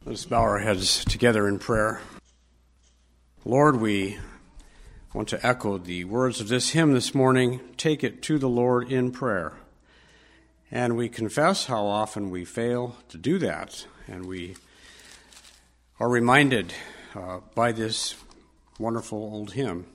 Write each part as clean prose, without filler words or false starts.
Let us bow our heads together in prayer. Lord, we want to echo the words of this hymn this morning, "Take it to the Lord in prayer." And we confess how often we fail to do that, and we are reminded by this wonderful old hymn.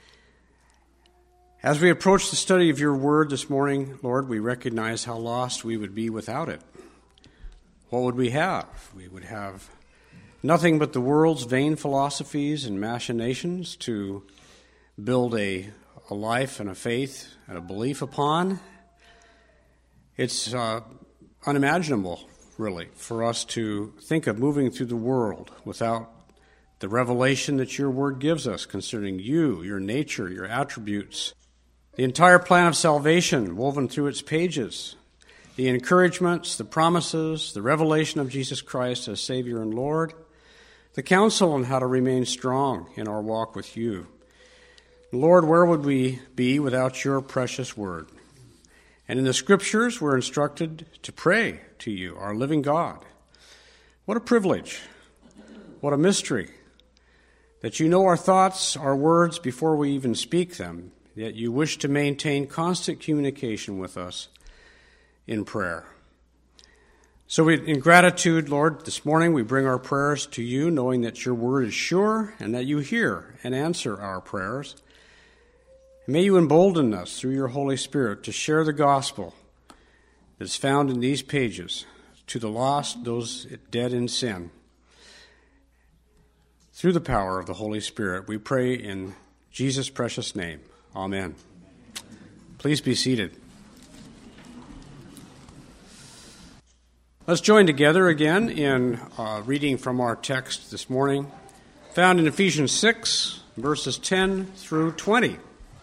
As we approach the study of your word this morning, Lord, we recognize how lost we would be without it. What would we have? We would have nothing but the world's vain philosophies and machinations to build a life and a faith and a belief upon. It's unimaginable, really, for us to think of moving through the world without the revelation that your word gives us concerning you, your nature, your attributes, the entire plan of salvation woven through its pages, the encouragements, the promises, the revelation of Jesus Christ as Savior and Lord, the counsel on how to remain strong in our walk with you. Lord, where would we be without your precious word? And in the Scriptures, we're instructed to pray to you, our living God. What a privilege, what a mystery, that you know our thoughts, our words before we even speak them, yet you wish to maintain constant communication with us in prayer. So in gratitude, Lord, this morning we bring our prayers to you, knowing that your word is sure and that you hear and answer our prayers. May you embolden us through your Holy Spirit to share the gospel that is found in these pages to the lost, those dead in sin. Through the power of the Holy Spirit, we pray in Jesus' precious name. Amen. Please be seated. Let's join together again in reading from our text this morning, found in Ephesians 6, verses 10 through 20.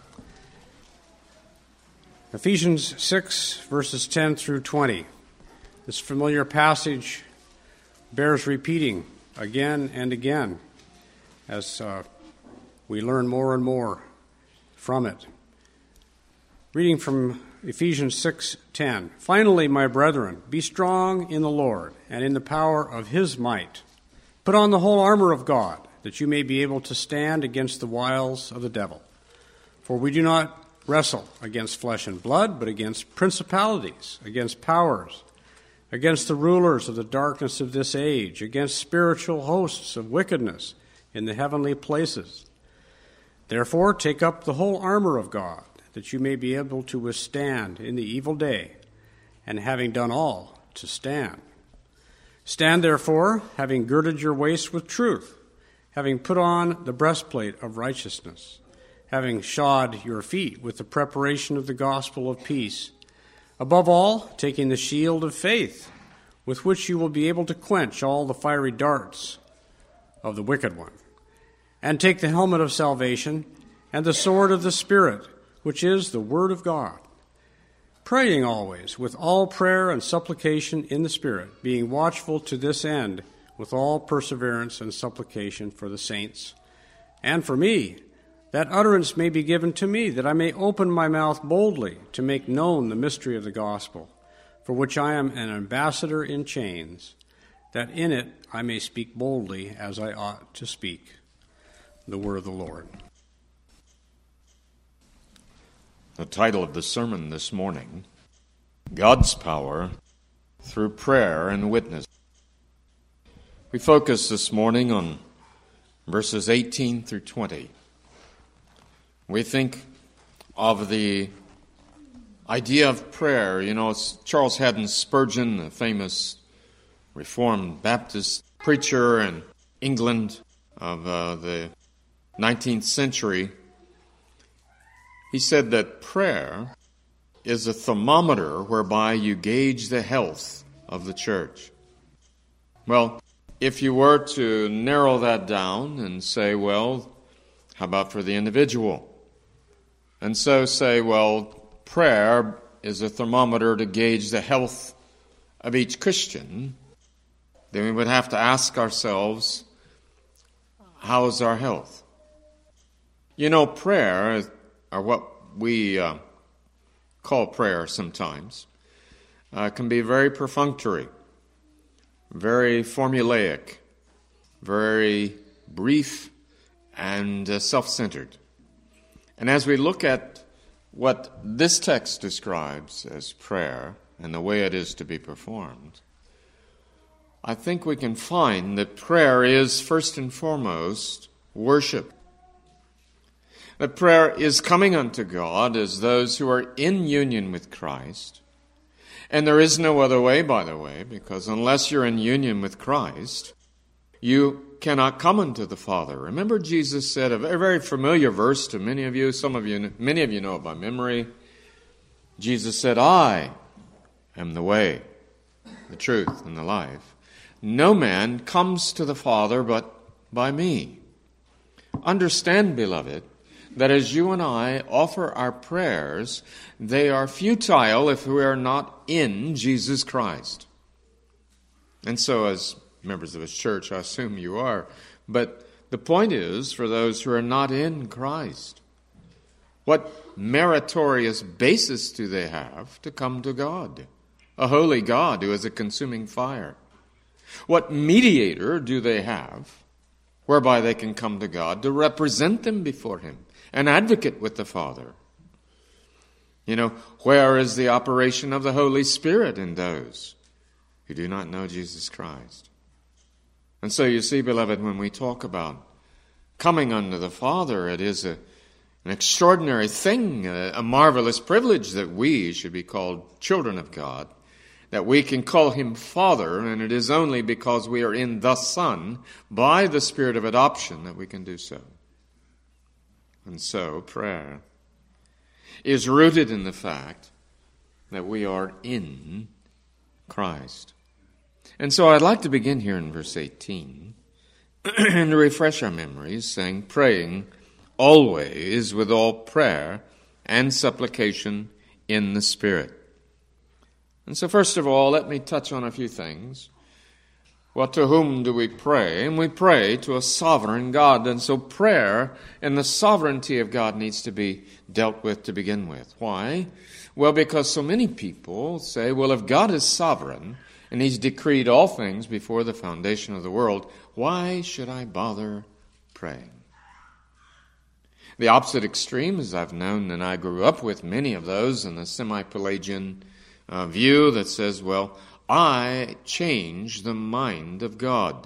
Ephesians 6, verses 10 through 20. This familiar passage bears repeating again and again as we learn more and more from it. Reading from Ephesians 6:10. Finally, my brethren, be strong in the Lord and in the power of his might. Put on the whole armor of God, that you may be able to stand against the wiles of the devil. For we do not wrestle against flesh and blood, but against principalities, against powers, against the rulers of the darkness of this age, against spiritual hosts of wickedness in the heavenly places. Therefore, take up the whole armor of God, that you may be able to withstand in the evil day, and having done all, to stand. Stand therefore, having girded your waist with truth, having put on the breastplate of righteousness, having shod your feet with the preparation of the gospel of peace, above all, taking the shield of faith, with which you will be able to quench all the fiery darts of the wicked one, and take the helmet of salvation and the sword of the Spirit, which is the Word of God, praying always with all prayer and supplication in the Spirit, being watchful to this end with all perseverance and supplication for the saints, and for me, that utterance may be given to me, that I may open my mouth boldly to make known the mystery of the gospel, for which I am an ambassador in chains, that in it I may speak boldly as I ought to speak. The word of the Lord. The title of the sermon this morning, God's Power Through Prayer and Witness. We focus this morning on verses 18 through 20. We think of the idea of prayer. You know, it's Charles Haddon Spurgeon, the famous Reformed Baptist preacher in England of the 19th century. He said that prayer is a thermometer whereby you gauge the health of the church. Well, if you were to narrow that down and say, well, how about for the individual? And so say, well, prayer is a thermometer to gauge the health of each Christian, then we would have to ask ourselves, how is our health? You know, prayer, or what we call prayer sometimes, can be very perfunctory. very formulaic, very brief, and self-centered. And as we look at what this text describes as prayer and the way it is to be performed, I think we can find that prayer is first and foremost worship. That prayer is coming unto God as those who are in union with Christ. And there is no other way, by the way, because unless you're in union with Christ, you cannot come unto the Father. Remember, Jesus said a very familiar verse to many of you. Many of you know it by memory. Jesus said, I am the way, the truth, and the life. No man comes to the Father but by me. Understand, beloved, that as you and I offer our prayers, they are futile if we are not in Jesus Christ. And so as members of His church, I assume you are. But the point is, for those who are not in Christ, what meritorious basis do they have to come to God? A holy God who is a consuming fire. What mediator do they have whereby they can come to God to represent them before Him, an advocate with the Father? You know, where is the operation of the Holy Spirit in those who do not know Jesus Christ? And so you see, beloved, when we talk about coming unto the Father, it is an extraordinary thing, a marvelous privilege that we should be called children of God, that we can call Him Father, and it is only because we are in the Son, by the Spirit of adoption, that we can do so. And so, prayer is rooted in the fact that we are in Christ. And so I'd like to begin here in verse 18 and to refresh our memories, saying, praying always with all prayer and supplication in the Spirit. And so first of all, let me touch on a few things. Well, to whom do we pray? And we pray to a sovereign God. And so prayer and the sovereignty of God needs to be dealt with to begin with. Why? Well, because so many people say, well, if God is sovereign and He's decreed all things before the foundation of the world, why should I bother praying? The opposite extreme, as I've known, and I grew up with many of those in the semi-Pelagian view that says, well, I change the mind of God.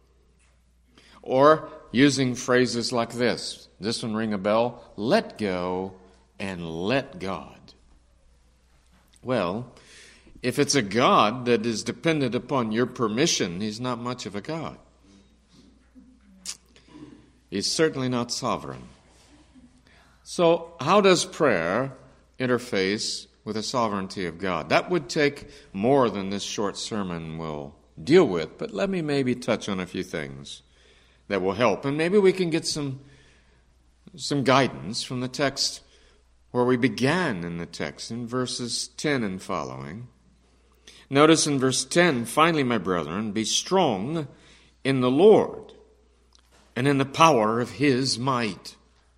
Or using phrases like this one ring a bell, let go and let God. Well, if it's a God that is dependent upon your permission, He's not much of a God. He's certainly not sovereign. So how does prayer interface with the sovereignty of God? That would take more than this short sermon will deal with, but let me maybe touch on a few things that will help, and maybe we can get some guidance from the text where we began in the text, in verses 10 and following. Notice in verse 10, finally, my brethren, be strong in the Lord and in the power of His might.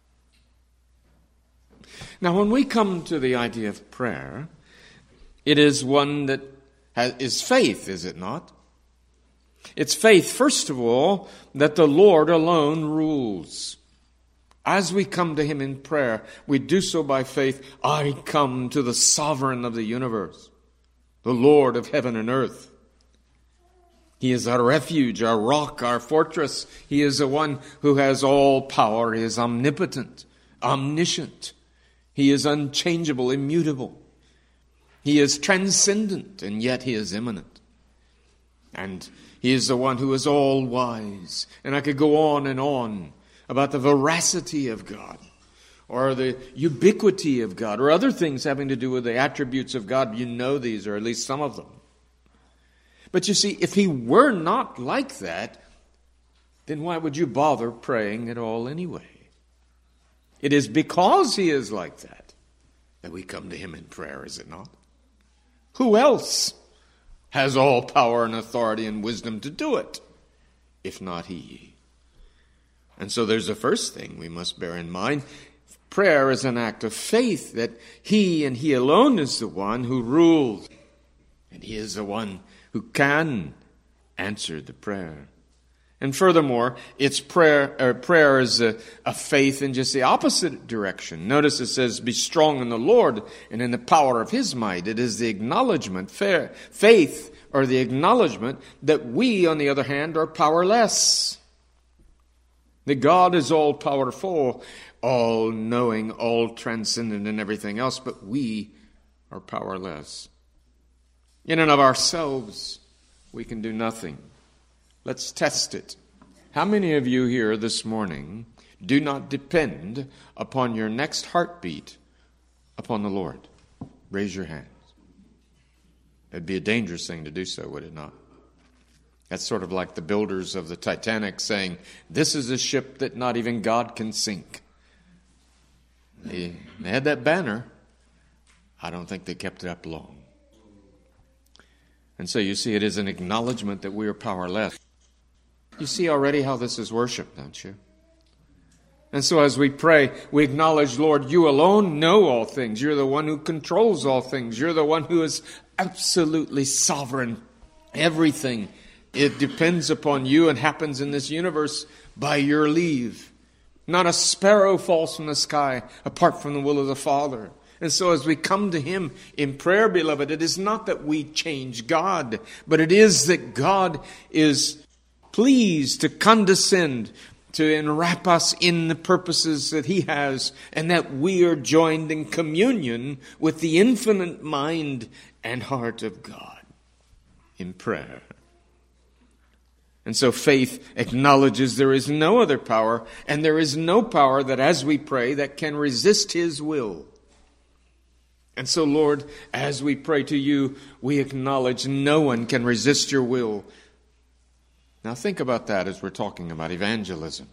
Now, when we come to the idea of prayer, it is one that is faith, is it not? It's faith, first of all, that the Lord alone rules. As we come to Him in prayer, we do so by faith. I come to the sovereign of the universe, the Lord of heaven and earth. He is our refuge, our rock, our fortress. He is the one who has all power. He is omnipotent, omniscient. He is unchangeable, immutable. He is transcendent, and yet He is immanent. And He is the one who is all-wise. And I could go on about the veracity of God, or the ubiquity of God, or other things having to do with the attributes of God. You know these, or at least some of them. But you see, if He were not like that, then why would you bother praying at all anyway? It is because He is like that we come to Him in prayer, is it not? Who else has all power and authority and wisdom to do it, if not He? And so there's the first thing we must bear in mind. Prayer is an act of faith that He and He alone is the one who rules. And He is the one who can answered the prayer. And furthermore, it's prayer is a faith in just the opposite direction. Notice it says, be strong in the Lord and in the power of his might. It is the acknowledgement, faith, or the acknowledgement that we, on the other hand, are powerless. That God is all powerful, all knowing, all transcendent and everything else, but we are powerless. In and of ourselves, we can do nothing. Let's test it. How many of you here this morning do not depend upon your next heartbeat upon the Lord? Raise your hands. It'd be a dangerous thing to do so, would it not? That's sort of like the builders of the Titanic saying, this is a ship that not even God can sink. They had that banner. I don't think they kept it up long. And so you see, it is an acknowledgement that we are powerless. You see already how this is worship, don't you? And so as we pray, we acknowledge, Lord, you alone know all things. You're the one who controls all things. You're the one who is absolutely sovereign. Everything, it depends upon you and happens in this universe by your leave. Not a sparrow falls from the sky apart from the will of the Father. And so as we come to him in prayer, beloved, it is not that we change God, but it is that God is pleased to condescend, to enwrap us in the purposes that he has, and that we are joined in communion with the infinite mind and heart of God in prayer. And so faith acknowledges there is no other power, and there is no power that as we pray that can resist his will. And so, Lord, as we pray to you, we acknowledge no one can resist your will. Now think about that as we're talking about evangelism.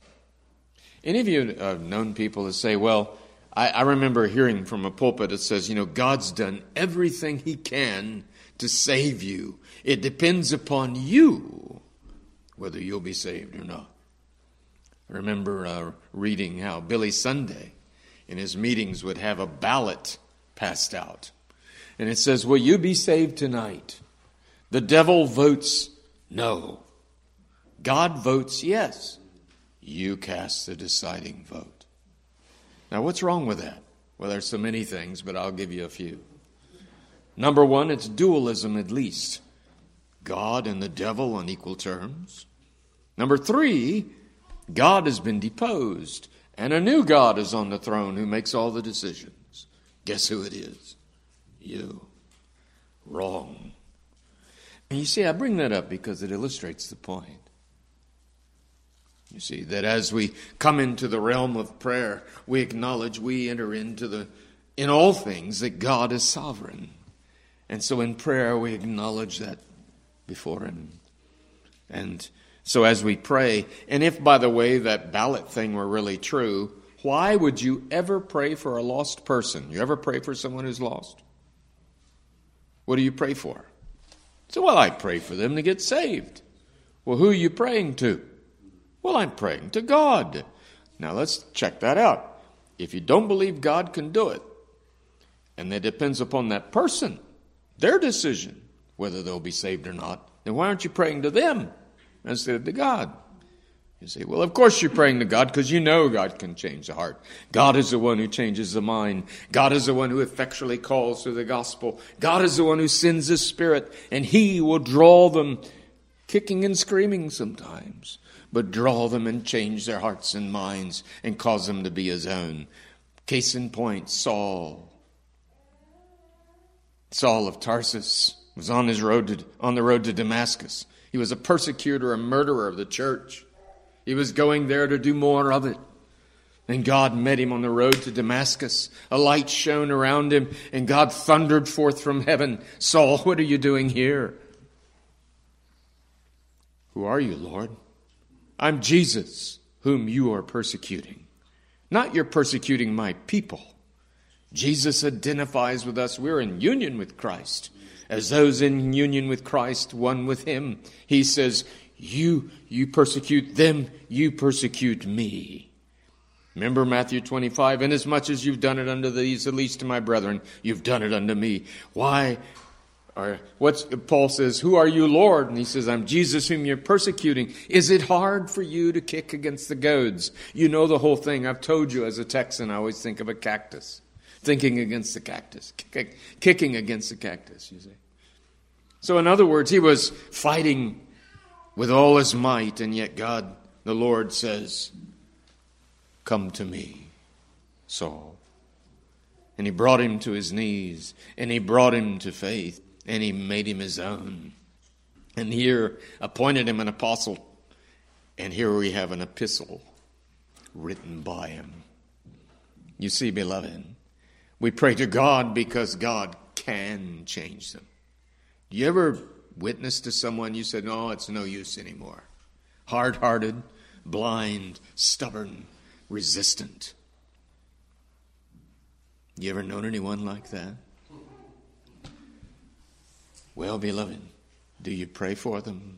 Any of you have known people that say, well, I remember hearing from a pulpit that says, God's done everything he can to save you. It depends upon you whether you'll be saved or not. I remember reading how Billy Sunday in his meetings would have a ballot passed out. And it says, will you be saved tonight? The devil votes no. God votes yes. You cast the deciding vote. Now, what's wrong with that? Well, there's so many things, but I'll give you a few. Number one, it's dualism at least. God and the devil on equal terms. Number three, God has been deposed, and a new God is on the throne who makes all the decisions. Guess who it is? You. Wrong. And you see, I bring that up because it illustrates the point. You see, that as we come into the realm of prayer, we acknowledge we enter into in all things that God is sovereign. And so in prayer, we acknowledge that before him. And so as we pray, and if, by the way, that ballot thing were really true, why would you ever pray for a lost person? You ever pray for someone who's lost? What do you pray for? So, well, I pray for them to get saved. Well, who are you praying to? Well, I'm praying to God. Now, let's check that out. If you don't believe God can do it, and it depends upon that person, their decision, whether they'll be saved or not, then why aren't you praying to them instead of to God? You say, well, of course you're praying to God because you know God can change the heart. God is the one who changes the mind. God is the one who effectually calls through the gospel. God is the one who sends his Spirit, and he will draw them, kicking and screaming sometimes, but draw them and change their hearts and minds and cause them to be his own. Case in point, Saul. Saul of Tarsus was on the road to Damascus. He was a persecutor, a murderer of the church. He was going there to do more of it. And God met him on the road to Damascus. A light shone around him, and God thundered forth from heaven, Saul, what are you doing here? Who are you, Lord? I'm Jesus, whom you are persecuting. Not you're persecuting my people. Jesus identifies with us. We're in union with Christ. As those in union with Christ, one with him, he says, you persecute them, you persecute me. Remember Matthew 25, inasmuch as you've done it unto these, the least of my brethren, you've done it unto me. Why Or Paul says, who are you, Lord? And he says, I'm Jesus whom you're persecuting. Is it hard for you to kick against the goads? You know the whole thing. I've told you as a Texan, I always think of a cactus. Thinking against the cactus. Kicking against the cactus, you see. So in other words, he was fighting with all his might, and yet God, the Lord, says, come to me, Saul. And he brought him to his knees, and he brought him to faith, and he made him his own. And here appointed him an apostle, and here we have an epistle written by him. You see, beloved, we pray to God because God can change them. Do you ever witness to someone you said, no, it's no use anymore? Hard-hearted, blind, stubborn, resistant. You ever known anyone like that? Well, beloved, do you pray for them?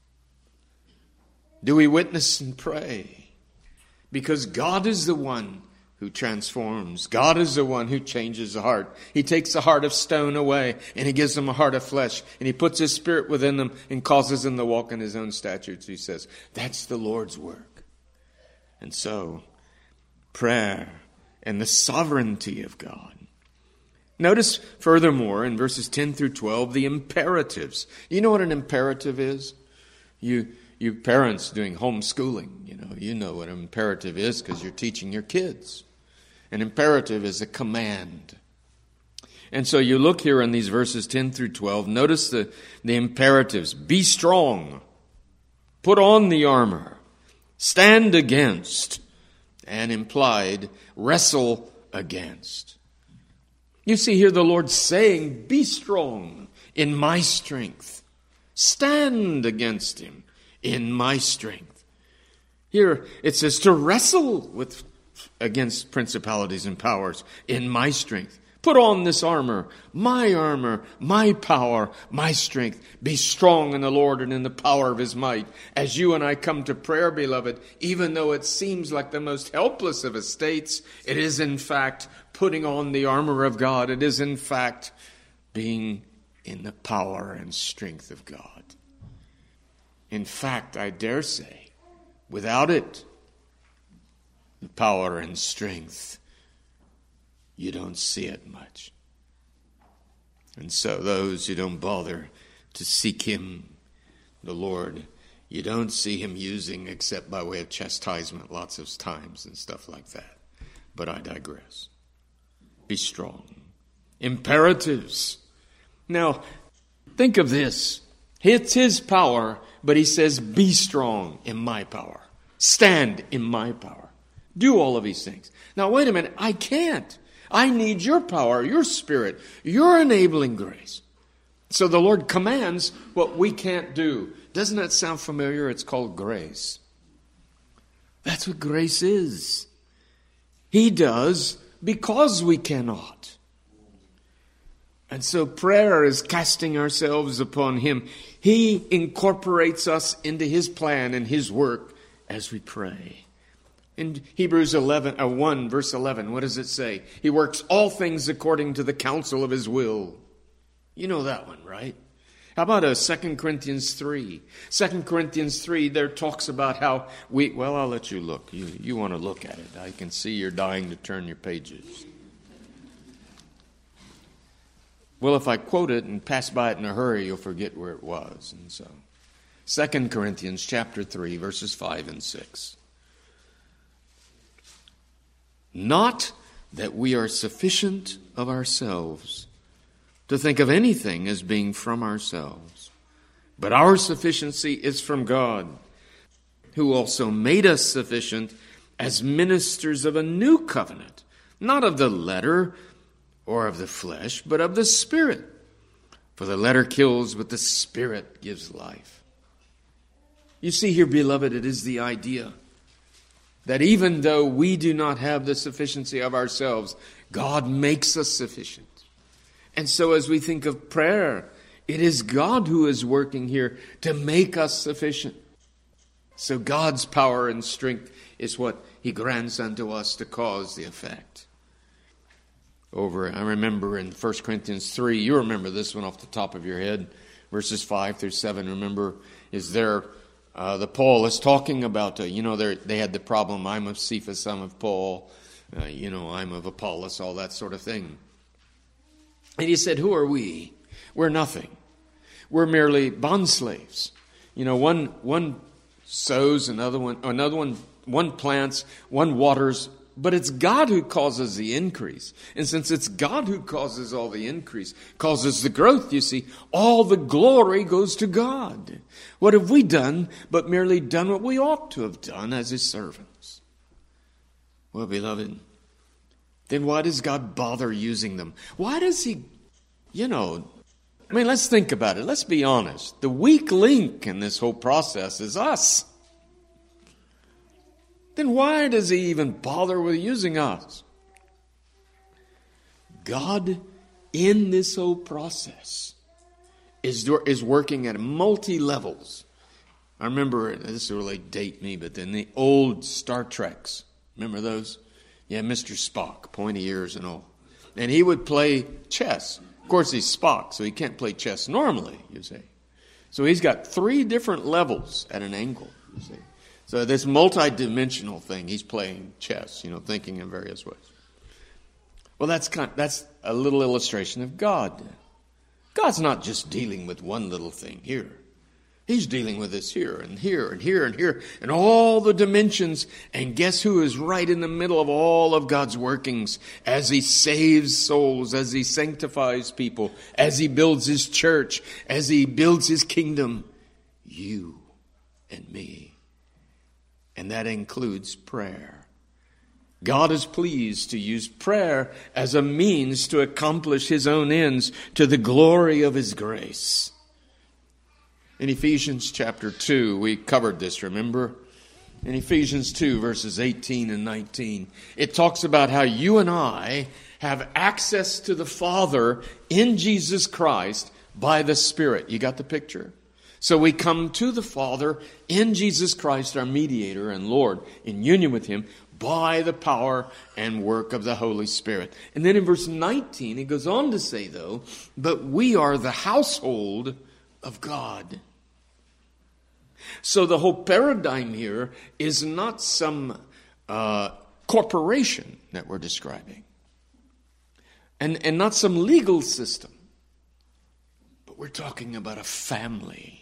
Do we witness and pray? Because God is the one who transforms. God is the one who changes the heart. He takes the heart of stone away and he gives them a heart of flesh. And he puts his spirit within them and causes them to walk in his own statutes. He says, that's the Lord's work. And so, prayer and the sovereignty of God. Notice furthermore in verses 10 through 12, the imperatives. You know what an imperative is? You parents doing homeschooling, you know what an imperative is because you're teaching your kids. An imperative is a command. And so you look here in these verses 10 through 12, notice the imperatives. Be strong. Put on the armor. Stand against. And implied, wrestle against. You see here the Lord saying, be strong in my strength. Stand against him in my strength. Here it says to wrestle against principalities and powers in my strength. Put on this armor, my power, my strength. Be strong in the Lord and in the power of his might. As you and I come to prayer, beloved, even though it seems like the most helpless of estates, it is in fact putting on the armor of God. It is in fact being in the power and strength of God. In fact, I dare say, without it, the power and strength, you don't see it much. And so those who don't bother to seek him, the Lord, you don't see him using except by way of chastisement lots of times and stuff like that. But I digress. Be strong. Imperatives. Now, think of this. It's his power, but he says, be strong in my power. Stand in my power. Do all of these things. Now, wait a minute. I can't. I need your power, your spirit, your enabling grace. So the Lord commands what we can't do. Doesn't that sound familiar? It's called grace. That's what grace is. He does because we cannot. And so prayer is casting ourselves upon him. He incorporates us into his plan and his work as we pray. In Hebrews 1, verse 11, what does it say? He works all things according to the counsel of his will. You know that one, right? How about 2 Corinthians 3? 2 Corinthians 3, there talks about how I'll let you look. You want to look at it. I can see you're dying to turn your pages. Well, if I quote it and pass by it in a hurry, you'll forget where it was. And so, 2 Corinthians chapter 3, verses 5 and 6. Not that we are sufficient of ourselves to think of anything as being from ourselves, but our sufficiency is from God, who also made us sufficient as ministers of a new covenant, not of the letter or of the flesh, but of the Spirit. For the letter kills, but the Spirit gives life. You see here, beloved, it is the idea that even though we do not have the sufficiency of ourselves, God makes us sufficient. And so as we think of prayer, it is God who is working here to make us sufficient. So God's power and strength is what he grants unto us to cause the effect. I remember in 1 Corinthians 3, you remember this one off the top of your head, verses 5 through 7, remember, is there, the Paul is talking about, they had the problem, I'm of Cephas, I'm of Paul, I'm of Apollos, all that sort of thing. And he said, who are we? We're nothing. We're merely bondslaves. One sows, another one plants, one waters, but it's God who causes the increase. And since it's God who causes all the increase, causes the growth, you see, all the glory goes to God. What have we done but merely done what we ought to have done as his servants? Well, beloved, then why does God bother using them? Why does he, let's think about it. Let's be honest. The weak link in this whole process is us. Then why does he even bother with using us? God, in this whole process, is working at multi-levels. I remember, this will really date me, but then the old Star Treks, remember those? Yeah, Mr. Spock, pointy ears and all. And he would play chess. Of course, he's Spock, so he can't play chess normally, you see. So he's got 3 different levels at an angle, you see. So this multi-dimensional thing, he's playing chess, thinking in various ways. Well, that's a little illustration of God. God's not just dealing with one little thing here. He's dealing with this here and here and here and here and all the dimensions. And guess who is right in the middle of all of God's workings as he saves souls, as he sanctifies people, as he builds his church, as he builds his kingdom? You and me. And that includes prayer. God is pleased to use prayer as a means to accomplish his own ends to the glory of his grace. In Ephesians chapter 2, we covered this, remember? In Ephesians 2, verses 18 and 19, it talks about how you and I have access to the Father in Jesus Christ by the Spirit. You got the picture? So we come to the Father in Jesus Christ, our mediator and Lord, in union with him by the power and work of the Holy Spirit. And then in verse 19, he goes on to say, though, but we are the household of God. So the whole paradigm here is not some corporation that we're describing, and not some legal system, but we're talking about a family.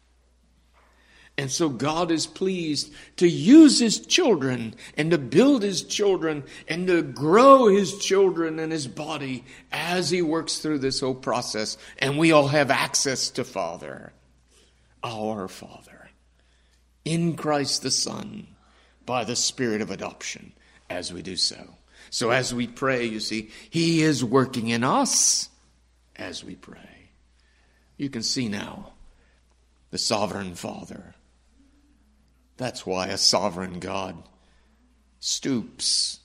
And so God is pleased to use his children and to build his children and to grow his children and his body as he works through this whole process. And we all have access to Father, our Father, in Christ the Son, by the Spirit of adoption as we do so. So as we pray, you see, he is working in us as we pray. You can see now the sovereign Father. That's why a sovereign God stoops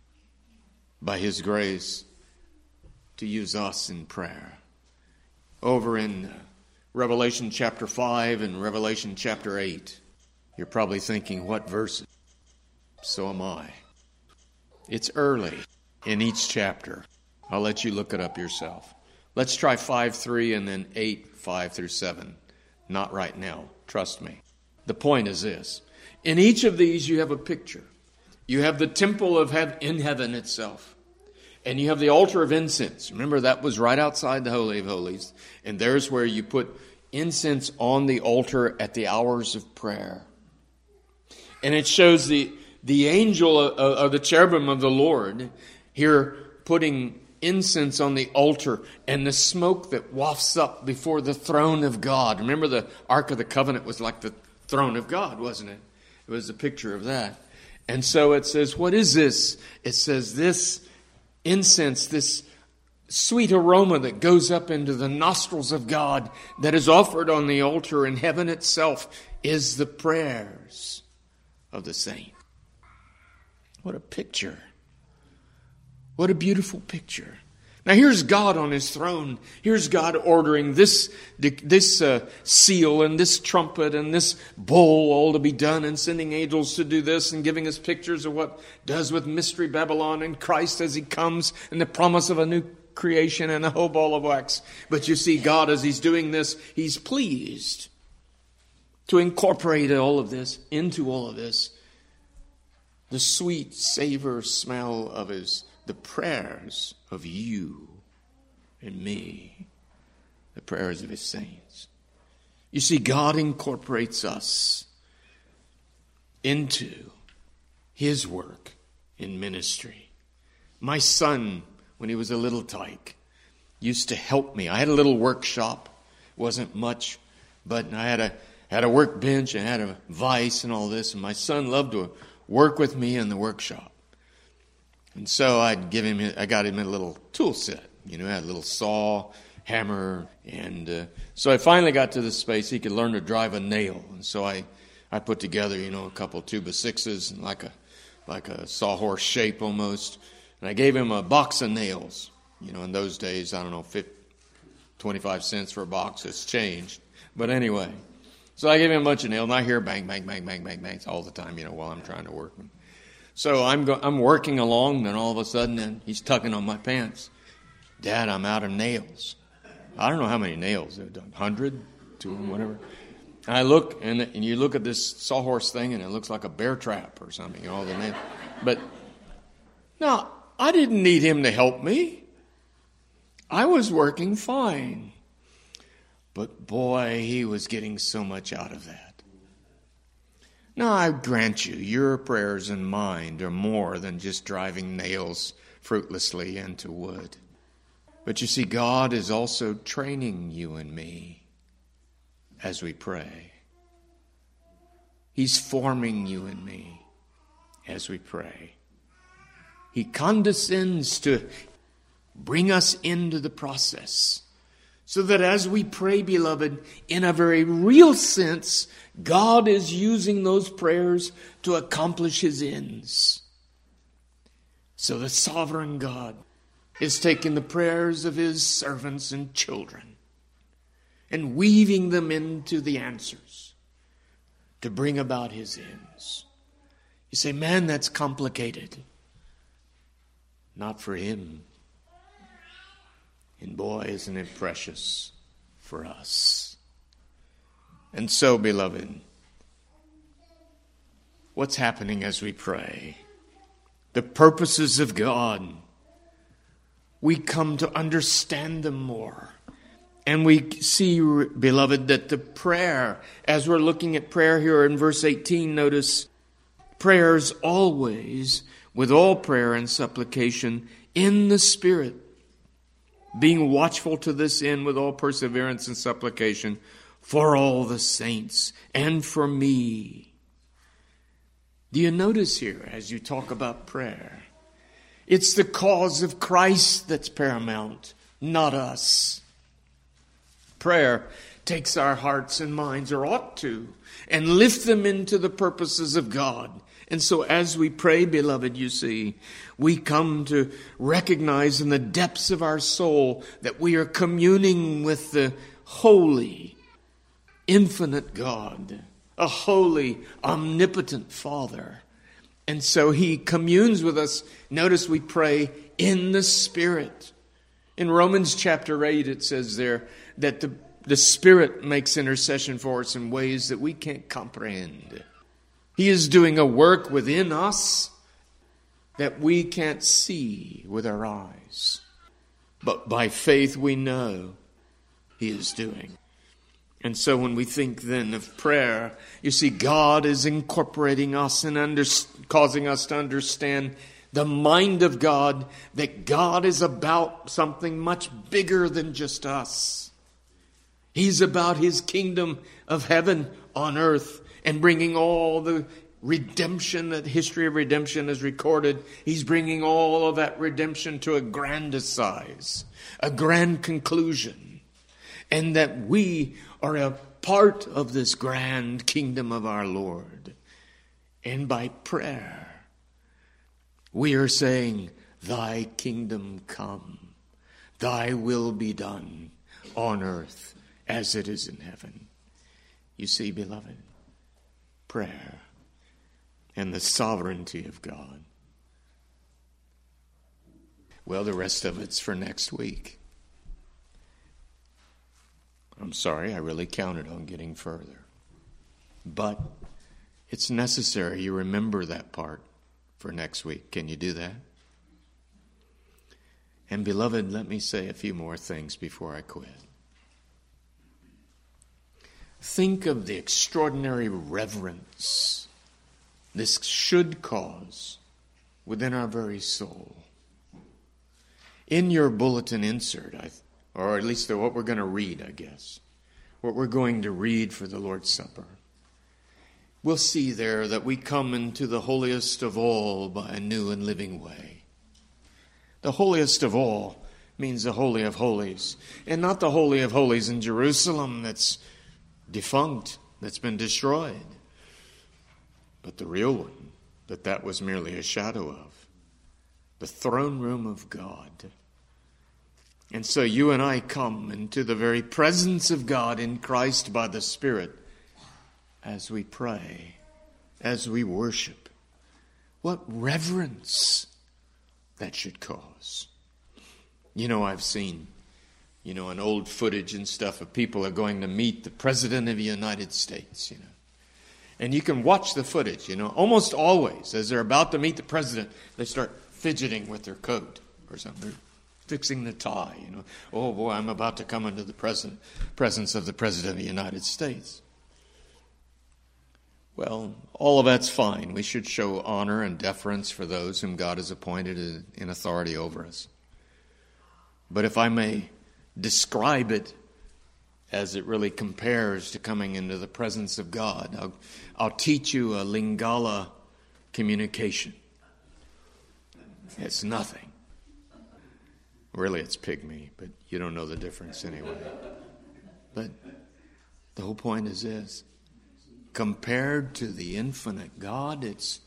by his grace to use us in prayer. Over in Revelation chapter 5 and Revelation chapter 8, you're probably thinking, what verses? So am I. It's early in each chapter. I'll let you look it up yourself. Let's try 5:3 and then 8:5 through 7. Not right now. Trust me. The point is this. In each of these you have a picture. You have the temple of in heaven itself. And you have the altar of incense. Remember, that was right outside the Holy of Holies. And there's where you put incense on the altar at the hours of prayer. And it shows the angel of the cherubim of the Lord here putting incense on the altar and the smoke that wafts up before the throne of God. Remember, the Ark of the Covenant was like the throne of God, wasn't it? It was a picture of that. And so it says, what is this? It says this incense, this sweet aroma that goes up into the nostrils of God that is offered on the altar in heaven itself is the prayers of the saint. What a picture. What a beautiful picture. Now here's God on his throne. Here's God ordering this seal and this trumpet and this bowl all to be done, and sending angels to do this, and giving us pictures of what does with Mystery Babylon and Christ as he comes, and the promise of a new creation and a whole ball of wax. But you see, God, as he's doing this, he's pleased to incorporate all of this into all of this. The sweet savor smell of the prayers of you and me, the prayers of his saints. You see, God incorporates us into his work in ministry. My son, when he was a little tyke, used to help me. I had a little workshop. Wasn't much, but I had a workbench and had a vise and all this, and my son loved to work with me in the workshop. And so I got him a little tool set. I had a little saw, hammer, and so I finally got to the space he could learn to drive a nail. And so I put together, a couple 2x6s, and like a sawhorse shape almost. And I gave him a box of nails. In those days, I don't know, 25 cents for a box. It's changed. But anyway, so I gave him a bunch of nails, and I hear bang, bang, bang, bang, bang, bangs all the time, while I'm trying to work them. So I'm working along, and all of a sudden, he's tugging on my pants. Dad, I'm out of nails. I don't know how many nails they've done, 100, 200, whatever. And I look, and you look at this sawhorse thing, and it looks like a bear trap or something, all the nails. But now, I didn't need him to help me. I was working fine. But boy, he was getting so much out of that. Now, I grant you, your prayers and mine are more than just driving nails fruitlessly into wood. But you see, God is also training you and me as we pray. He's forming you and me as we pray. He condescends to bring us into the process, so that as we pray, beloved, in a very real sense, God is using those prayers to accomplish his ends. So the sovereign God is taking the prayers of his servants and children and weaving them into the answers to bring about his ends. You say, man, that's complicated. Not for him. And boy, isn't it precious for us. And so, beloved, what's happening as we pray? The purposes of God, we come to understand them more. And we see, beloved, that the prayer, as we're looking at prayer here in verse 18, notice, prayers always, with all prayer and supplication, in the Spirit, being watchful to this end with all perseverance and supplication for all the saints and for me. Do you notice here as you talk about prayer? It's the cause of Christ that's paramount, not us. Prayer takes our hearts and minds, or ought to, and lift them into the purposes of God. And so as we pray, beloved, you see, we come to recognize in the depths of our soul that we are communing with the holy, infinite God, a holy, omnipotent Father. And so he communes with us. Notice we pray in the Spirit. In Romans chapter 8, it says there that the Spirit makes intercession for us in ways that we can't comprehend. He is doing a work within us that we can't see with our eyes. But by faith we know he is doing. And so when we think then of prayer, you see, God is incorporating us and causing us to understand the mind of God, that God is about something much bigger than just us. He's about his kingdom of heaven on earth, and bringing all the redemption, that history of redemption is recorded. He's bringing all of that redemption to a grand size, a grand conclusion. And that we are a part of this grand kingdom of our Lord. And by prayer, we are saying, thy kingdom come, Thy will be done on earth as it is in heaven. You see, beloved, prayer and the sovereignty of God. Well, the rest of it's for next week. I'm sorry, I really counted on getting further. But it's necessary you remember that part for next week. Can you do that? And beloved, let me say a few more things before I quit. Think of the extraordinary reverence this should cause within our very soul. In your bulletin insert, or at least what we're going to read, I guess, what we're going to read for the Lord's Supper, we'll see there that we come into the holiest of all by a new and living way. The holiest of all means the Holy of Holies, and not the Holy of Holies in Jerusalem that's defunct, that's been destroyed, but the real one that was merely a shadow of, the throne room of God. And so you and I come into the very presence of God in Christ by the Spirit as we pray, as we worship. What reverence that should cause. I've seen, an old footage and stuff of people are going to meet the President of the United States, And you can watch the footage, almost always, as they're about to meet the President, they start fidgeting with their coat or something. They're fixing the tie, Oh boy, I'm about to come into the presence of the President of the United States. Well, all of that's fine. We should show honor and deference for those whom God has appointed in authority over us. But if I may describe it as it really compares to coming into the presence of God, I'll teach you a Lingala communication. It's nothing. Really, it's pygmy, but you don't know the difference anyway. But the whole point is this. Compared to the infinite God, it's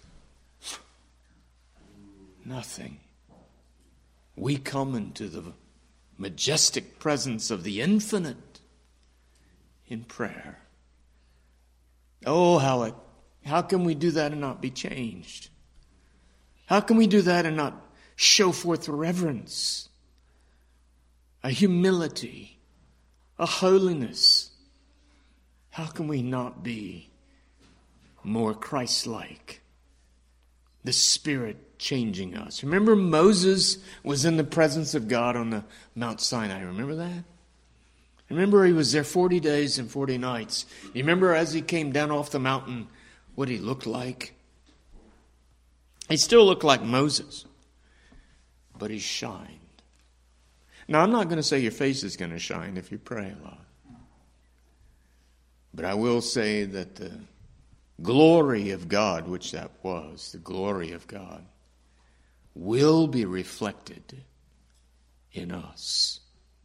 nothing. We come into the majestic presence of the infinite in prayer. Oh, how can we do that and not be changed? How can we do that and not show forth reverence, a humility, a holiness? How can we not be more Christ-like? The Spirit changing us. Remember Moses was in the presence of God on the Mount Sinai. Remember that? Remember he was there 40 days and 40 nights. You remember as he came down off the mountain, what he looked like? He still looked like Moses, but he shined. Now, I'm not going to say your face is going to shine if you pray a lot. But I will say that the glory of God, which that was, the glory of God, will be reflected in us.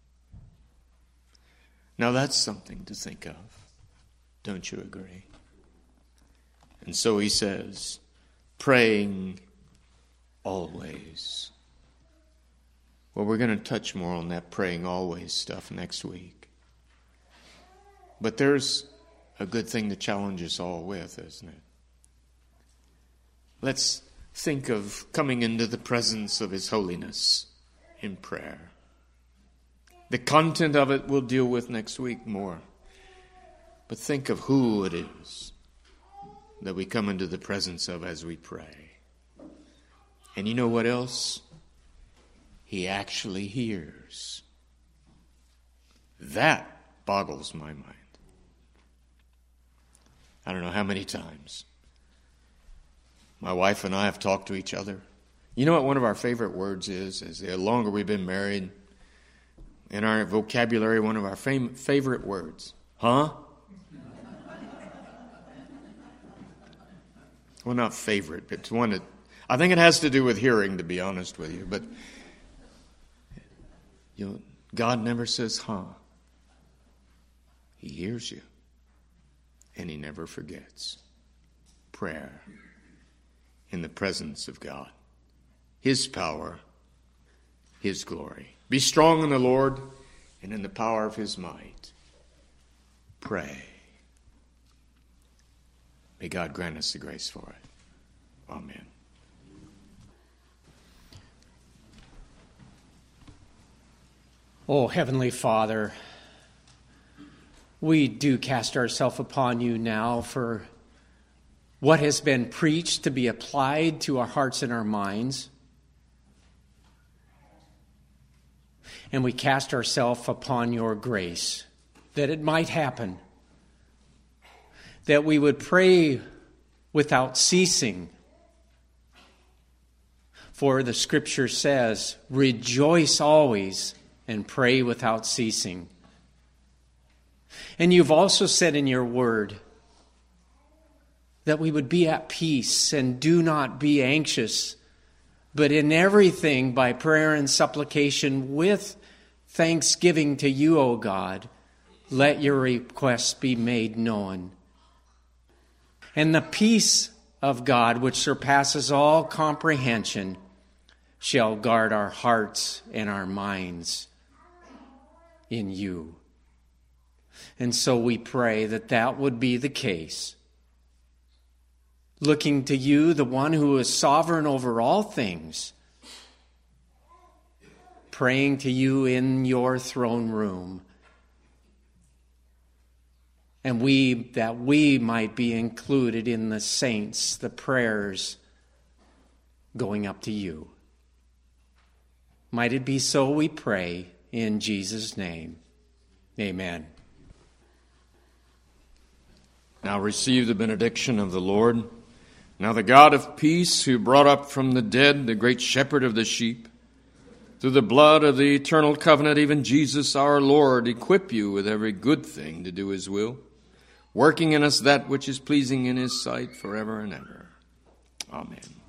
Now that's something to think of. Don't you agree? And so he says, praying always. Well, we're going to touch more on that praying always stuff next week. But there's a good thing to challenge us all with, isn't it? Let's think of coming into the presence of His holiness in prayer. The content of it we'll deal with next week more. But think of who it is that we come into the presence of as we pray. And you know what else? He actually hears. That boggles my mind. I don't know how many times my wife and I have talked to each other. You know what one of our favorite words is? As the longer we've been married, in our vocabulary, one of our favorite words. Huh? Well, not favorite, but it's one that I think it has to do with hearing, to be honest with you. But God never says, huh. He hears you. And He never forgets. Prayer in the presence of God. His power, His glory. Be strong in the Lord and in the power of his might. Pray. May God grant us the grace for it. Amen. Oh, Heavenly Father, we do cast ourselves upon you now for what has been preached to be applied to our hearts and our minds. And we cast ourselves upon your grace, that it might happen, that we would pray without ceasing. For the Scripture says, rejoice always and pray without ceasing. And you've also said in your word that we would be at peace and do not be anxious, but in everything by prayer and supplication with thanksgiving to you, O God, let your requests be made known. And the peace of God, which surpasses all comprehension, shall guard our hearts and our minds in you. And so we pray that that would be the case. Looking to you, the one who is sovereign over all things, praying to you in your throne room, and that we might be included in the saints, the prayers going up to you. Might it be so, we pray, in Jesus' name. Amen. Now receive the benediction of the Lord. Now the God of peace, who brought up from the dead the great shepherd of the sheep, through the blood of the eternal covenant, even Jesus our Lord, equip you with every good thing to do his will, working in us that which is pleasing in his sight forever and ever. Amen.